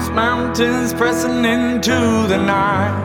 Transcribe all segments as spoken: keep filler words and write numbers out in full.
Cross mountains pressing into the night.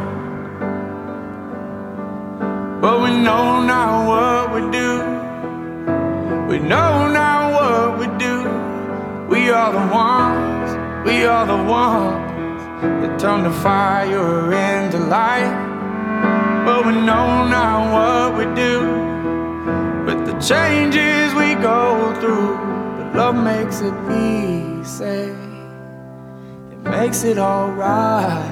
But we know now what we do. We know now what we do. We are the ones, we are the ones that turn the fire into light. But we know now what we do with the changes we go through. But love makes it easy. It makes it alright.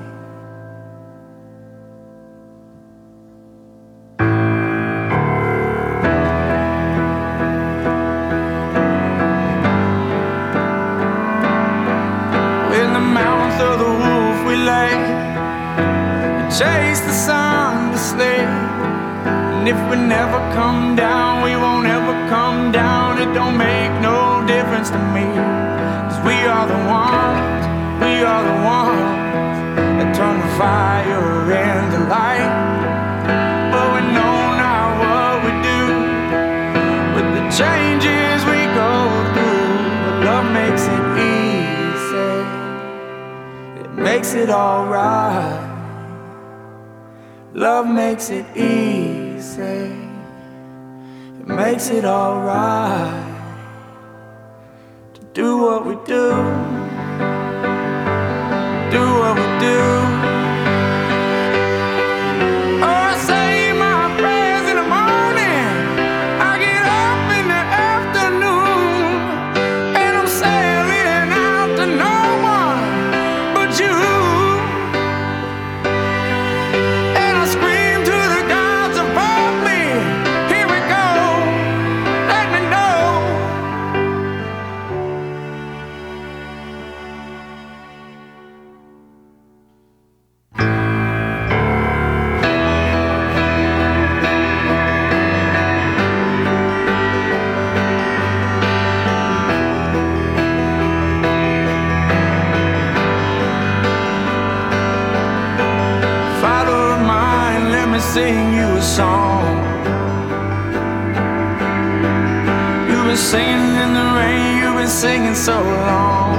Of the wolf we lay and chase the sun to sleep. And if we never come down, we won't ever come down. It don't make no difference to me, 'cause we are the ones, we are the ones that turn the fire into light. But we know now what we do with the changes we go through. But love makes it easy, makes it alright. Love makes it easy. It makes it alright to do what we do. Do what we do. Oh, I say my prayers in the morning. I get up in the afternoon, and I'm sailing out to no one but you. And I scream to the gods above me, here we go, let me know. Sing you a song. You've been singing in the rain, you've been singing so long.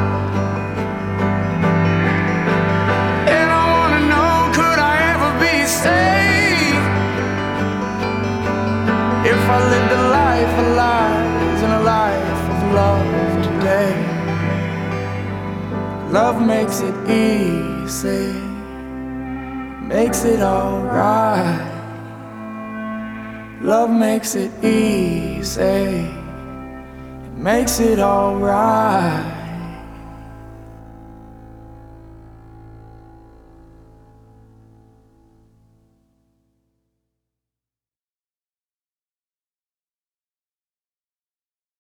And I wanna know, could I ever be saved if I lived a life of lies and a life of love today? Love makes it easy, makes it alright. Love makes it easy. It makes it alright.